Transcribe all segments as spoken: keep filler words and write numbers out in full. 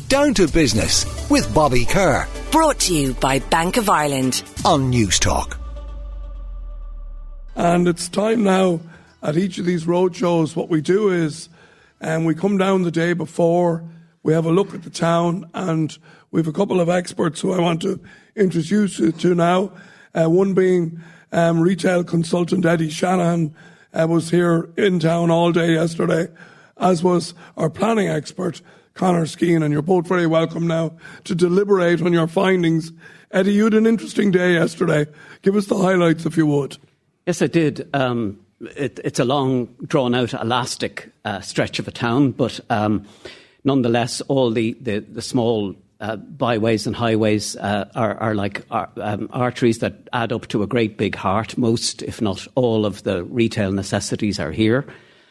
Down to Business with Bobby Kerr. Brought to you by Bank of Ireland on News Talk. And it's time now at each of these road shows. What we do is, and um, we come down the day before, we have a look at the town, and we have a couple of experts who I want to introduce you to now. Uh, one being um, retail consultant Eddie Shanahan, uh, was here in town all day yesterday, as was our planning expert Conor Skeen, and you're both very welcome now to deliberate on your findings. Eddie, you had an interesting day yesterday. Give us the highlights if you would. Yes, I did. Um, it, it's a long, drawn-out, elastic uh, stretch of a town, but um, nonetheless, all the, the, the small uh, byways and highways uh, are, are like ar- um, arteries that add up to a great big heart. Most, if not all, of the retail necessities are here.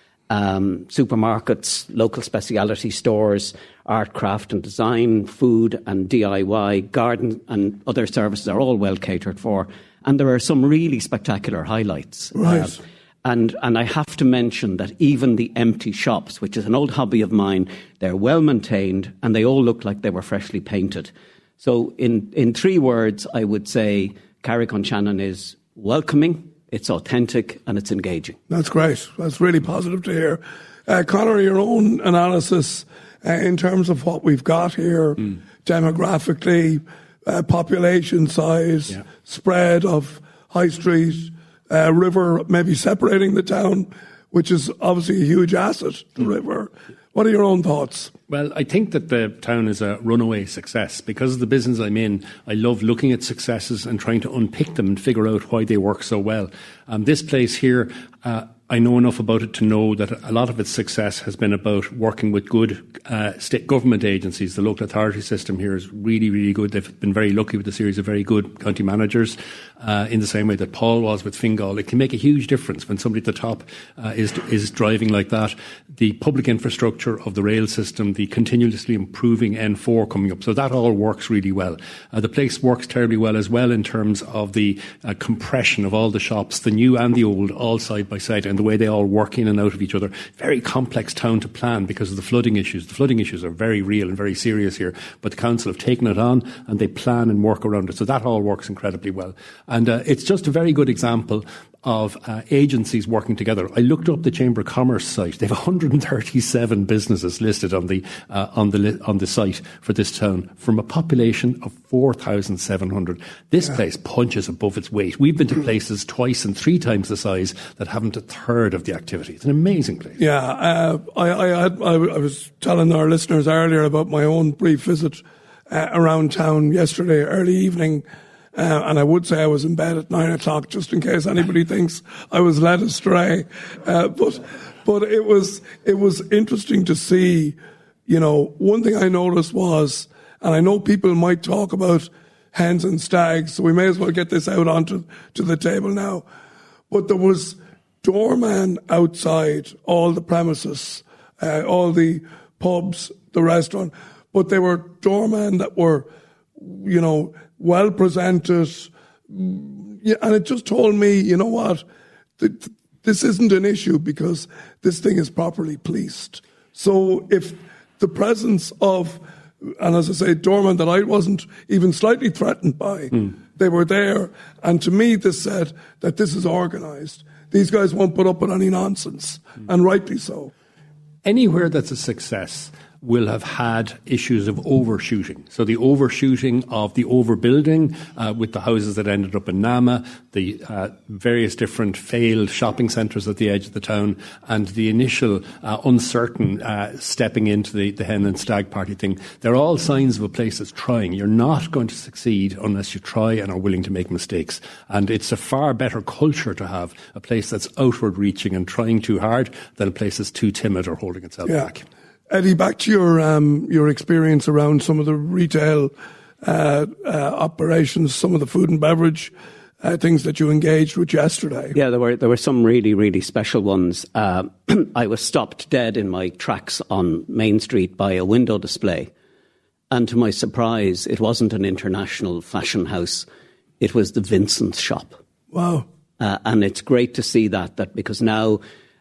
Um, supermarkets, local speciality stores, art, craft and design, food and D I Y, garden and other services are all well catered for. And there are some really spectacular highlights. Right. Uh, and, and I have to mention that even the empty shops, which is an old hobby of mine, they're well maintained and they all look like they were freshly painted. So in, in three words, I would say Carrick-on-Shannon is welcoming, it's authentic and it's engaging. That's great. That's really positive to hear. Uh, Conor, your own analysis uh, in terms of what we've got here, mm. demographically, uh, population size, yeah. spread of high street, uh, river maybe separating the town, which is obviously a huge asset, the mm. river. What are your own thoughts? Well, I think that the town is a runaway success. Because of the business I'm in, I love looking at successes and trying to unpick them and figure out why they work so well. Um, this place here, uh, I know enough about it to know that a lot of its success has been about working with good uh, state government agencies. The local authority system here is really, really good. They've been very lucky with a series of very good county managers, uh, in the same way that Paul was with Fingal. It can make a huge difference when somebody at the top uh, is is driving like that. The public infrastructure of the rail system, the continuously improving N four coming up. So that all works really well. Uh, the place works terribly well as well in terms of the uh, compression of all the shops, the new and the old, all side by side, and the way they all work in and out of each other. Very complex town to plan because of the flooding issues. The flooding issues are very real and very serious here, but the council have taken it on and they plan and work around it. So that all works incredibly well. And uh, it's just a very good example of uh, agencies working together. I looked up the Chamber of Commerce site. They have one hundred thirty-seven businesses listed on the uh, on the li- on the site for this town, from a population of four thousand seven hundred. This yeah. place punches above its weight. We've been to places twice and three times the size that haven't a third of the activity. It's an amazing place. Yeah, uh, I, I, had, I, I was telling our listeners earlier about my own brief visit uh, around town yesterday, early evening. Uh, and I would say I was in bed at nine o'clock, just in case anybody thinks I was led astray. Uh, but, but it was, it was interesting to see, you know, one thing I noticed was, and I know people might talk about hens and stags, so we may as well get this out onto to the table now. But there was doorman outside all the premises, uh, all the pubs, the restaurant, but they were doormen that were, you know, well presented, yeah, and it just told me, you know what, th- this isn't an issue because this thing is properly policed. So if the presence of, and as I say, doormen that I wasn't even slightly threatened by, mm. they were there, and to me this said that this is organised. These guys won't put up with any nonsense, mm. and rightly so. Anywhere that's a success will have had issues of overshooting. So the overshooting of the overbuilding uh, with the houses that ended up in Nama, the uh, various different failed shopping centres at the edge of the town, and the initial uh, uncertain uh, stepping into the, the hen and stag party thing. They're all signs of a place that's trying. You're not going to succeed unless you try and are willing to make mistakes. And it's a far better culture to have a place that's outward reaching and trying too hard than a place that's too timid or holding itself yeah. back. Eddie, back to your um, your experience around some of the retail uh, uh, operations, some of the food and beverage uh, things that you engaged with yesterday. Yeah, there were there were some really, really special ones. Uh, I was stopped dead in my tracks on Main Street by a window display. And to my surprise, it wasn't an international fashion house. It was the Vincent's shop. Wow. Uh, and it's great to see that, that because now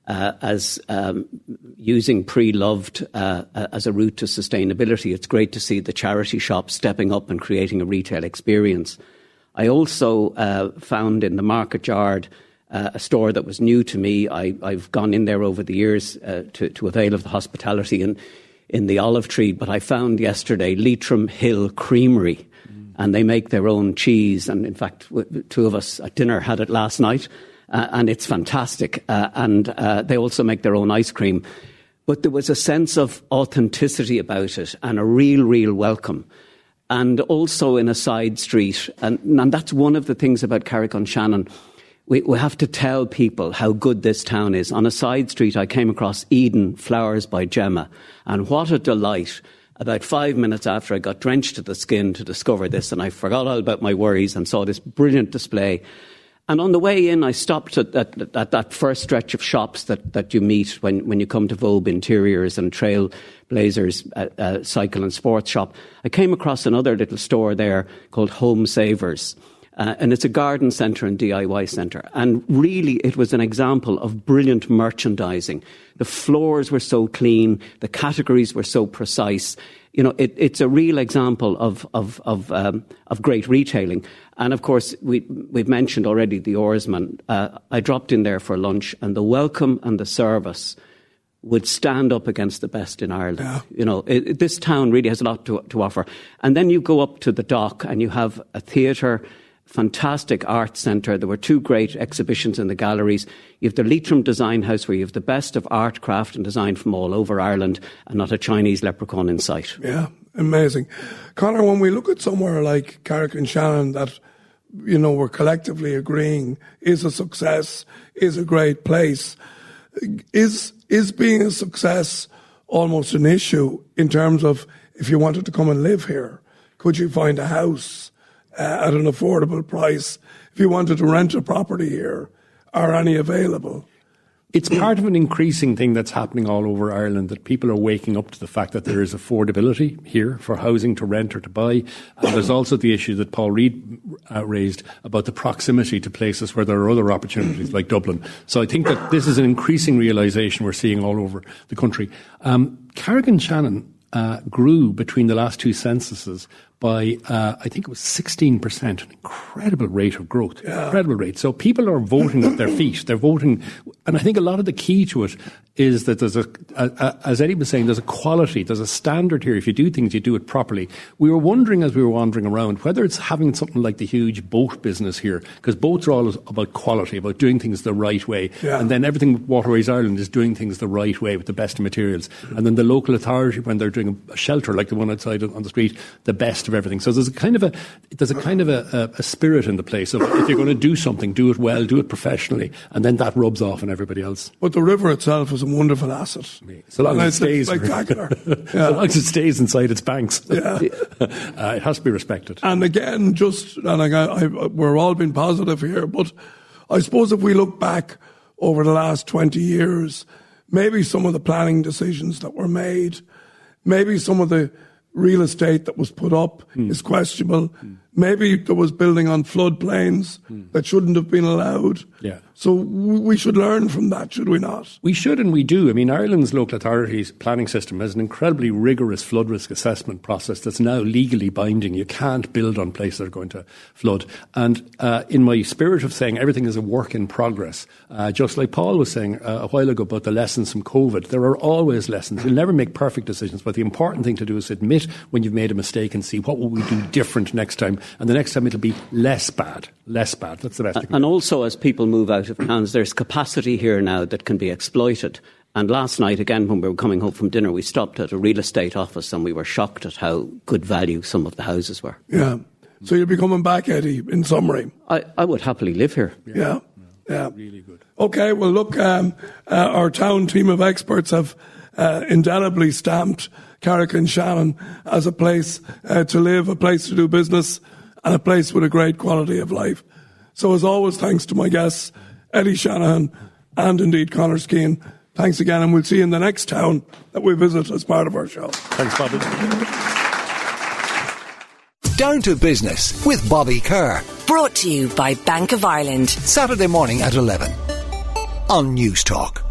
uh, as um, using pre-loved uh, as a route to sustainability. It's great to see the charity shops stepping up and creating a retail experience. I also uh, found in the market yard uh, a store that was new to me. I, I've gone in there over the years uh, to, to avail of the hospitality in, in the Olive Tree, but I found yesterday Leitrim Hill Creamery, mm. and they make their own cheese. And in fact, w- two of us at dinner had it last night, uh, and it's fantastic. Uh, and uh, they also make their own ice cream. But there was a sense of authenticity about it and a real, real welcome. And also in a side street, and, and that's one of the things about Carrick-on-Shannon. We, we have to tell people how good this town is. On a side street, I came across Eden Flowers by Gemma, and what a delight. About five minutes after I got drenched to the skin to discover this, and I forgot all about my worries and saw this brilliant display. And on the way in, I stopped at, at, at that first stretch of shops that, that you meet when, when you come to Vobe Interiors and Trailblazers uh, uh, Cycle and Sports Shop. I came across another little store there called Home Savers. Uh, and it's a garden centre and D I Y centre. And really, it was an example of brilliant merchandising. The floors were so clean. The categories were so precise. You know, it, it's a real example of of of, um, of great retailing. And of course, we, we've mentioned already the Oarsman. Uh, I dropped in there for lunch, and the welcome and the service would stand up against the best in Ireland. Yeah. You know, it, it, this town really has a lot to, to offer. And then you go up to the dock, and you have a theatre, fantastic art centre. There were two great exhibitions in the galleries. You have the Leitrim Design House, where you have the best of art, craft and design from all over Ireland, and not a Chinese leprechaun in sight. Yeah, amazing. Conor, when we look at somewhere like Carrick-on-Shannon that, you know, we're collectively agreeing is a success, is a great place, is is being a success almost an issue in terms of if you wanted to come and live here, could you find a house Uh, at an affordable price? If you wanted to rent a property here, are any available? It's part of an increasing thing that's happening all over Ireland, that people are waking up to the fact that there is affordability here for housing to rent or to buy. And there's also the issue that Paul Reid uh, raised about the proximity to places where there are other opportunities like Dublin. So I think that this is an increasing realisation we're seeing all over the country. Um, Carrick-on-Shannon uh, grew between the last two censuses by, uh, I think it was sixteen percent, an incredible rate of growth, yeah. incredible rate. So people are voting at their feet. They're voting, and I think a lot of the key to it is that there's a, a, a, as Eddie was saying, there's a quality, there's a standard here. If you do things, you do it properly. We were wondering as we were wandering around whether it's having something like the huge boat business here, because boats are all about quality, about doing things the right way. Yeah. And then everything with Waterways Ireland is doing things the right way with the best of materials. And then the local authority, when they're doing a shelter like the one outside on the street, the best of everything. So there's a kind of a there's a kind of a, a, a spirit in the place of if you're going to do something, do it well, do it professionally, and then that rubs off on everybody else. But the river itself is a wonderful asset. So long as it stays, spectacular. Yeah. So long as it stays inside its banks, yeah. uh, it has to be respected. And again, just and I, I, we're all being positive here, but I suppose if we look back over the last twenty years, maybe some of the planning decisions that were made, maybe some of the real estate that was put up mm. is questionable. Mm. Maybe there was building on floodplains mm. that shouldn't have been allowed. Yeah. So we should learn from that, should we not? We should, and we do. I mean, Ireland's local authorities planning system has an incredibly rigorous flood risk assessment process that's now legally binding. You can't build on places that are going to flood. And uh, in my spirit of saying everything is a work in progress, uh, just like Paul was saying uh, a while ago about the lessons from COVID, there are always lessons. You'll never make perfect decisions, but the important thing to do is admit when you've made a mistake and see what will we do different next time. And the next time it'll be less bad. Less bad. That's the best. And also, as people move out of towns, there's capacity here now that can be exploited. And last night, again, when we were coming home from dinner, we stopped at a real estate office and we were shocked at how good value some of the houses were. Yeah. So you'll be coming back, Eddie, in summary? I, I would happily live here. Yeah. Yeah. yeah. Really good. OK, well, look, um, uh, our town team of experts have uh, indelibly stamped Carrick-on-Shannon as a place uh, to live, a place to do business, and a place with a great quality of life. So as always, thanks to my guests, Eddie Shanahan and indeed Conor Skeen. Thanks again, and we'll see you in the next town that we visit as part of our show. Thanks, Bobby. Down to Business with Bobby Kerr. Brought to you by Bank of Ireland. Saturday morning at eleven on News Talk.